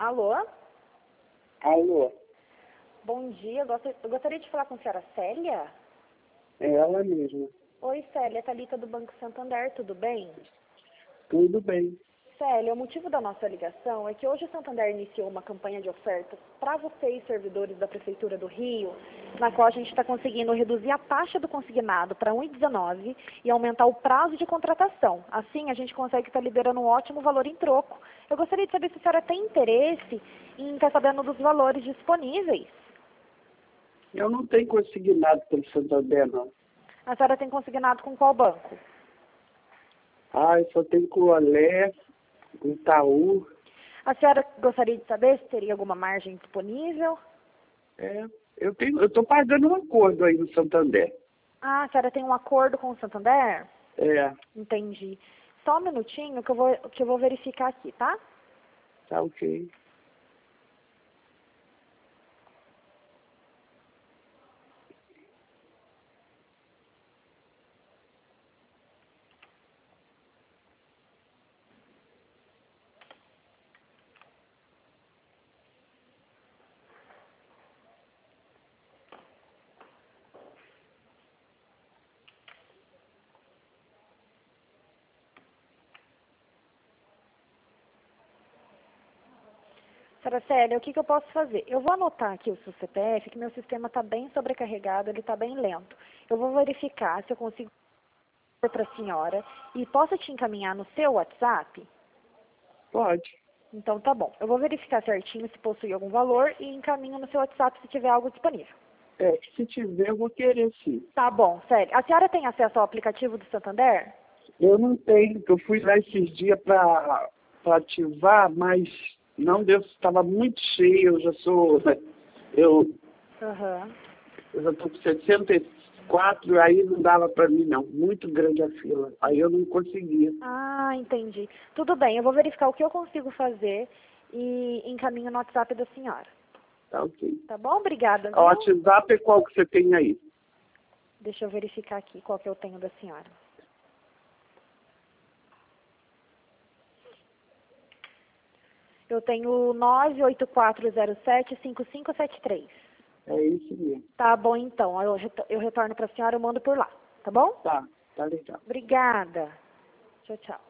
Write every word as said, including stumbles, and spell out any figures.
Alô? Alô, Bom dia, eu gost- eu gostaria de falar com a senhora Célia? é ela mesma. Oi, Célia, Thalita do Banco Santander, tudo bem? Tudo bem. Célia, o motivo da nossa ligação é que hoje o Santander iniciou uma campanha de ofertas para vocês, servidores da Prefeitura do Rio, na qual a gente está conseguindo reduzir a taxa do consignado para um vírgula dezenove e aumentar o prazo de contratação. Assim, a gente consegue estar liberando um ótimo valor em troco. Eu gostaria de saber se a senhora tem interesse em estar sabendo dos valores disponíveis. Eu não tenho consignado pelo Santander, não. A senhora tem consignado com qual banco? Ah, eu só tenho com o Olé, com o Itaú. A senhora gostaria de saber se teria alguma margem disponível? É, eu tenho, eu estou pagando um acordo aí no Santander. Ah, a senhora tem um acordo com o Santander? É, Entendi. Só um minutinho que eu vou, que eu vou verificar aqui, tá? tá ok. Senhora Célia, o que, que eu posso fazer? Eu vou anotar aqui o seu C P F, que meu sistema está bem sobrecarregado, ele está bem lento. Eu vou verificar se eu consigo para a senhora e posso te encaminhar no seu WhatsApp? Pode. Então tá bom. Eu vou verificar certinho se possui algum valor e encaminho no seu WhatsApp se tiver algo disponível. É, se tiver, eu vou querer sim. Tá bom, sério. A senhora tem acesso ao aplicativo do Santander? Eu não tenho, eu fui lá esses dias para ativar, mas não deu, estava muito cheio, eu já sou, eu, Aham. eu já estou com sessenta e quatro, aí não dava para mim não, muito grande a fila, aí eu não conseguia. Ah, entendi. Tudo bem, eu vou verificar o que eu consigo fazer e encaminho no WhatsApp da senhora. Tá ok. Tá bom? Obrigada, O viu? WhatsApp é qual que você tem aí? Deixa eu verificar aqui qual que eu tenho da senhora. Eu tenho nove oito quatro zero sete cinco cinco sete três. É isso mesmo. Tá bom, então. Eu, reto- eu retorno para a senhora, eu mando por lá. Tá bom? Tá, tá legal. Obrigada. Tchau, tchau.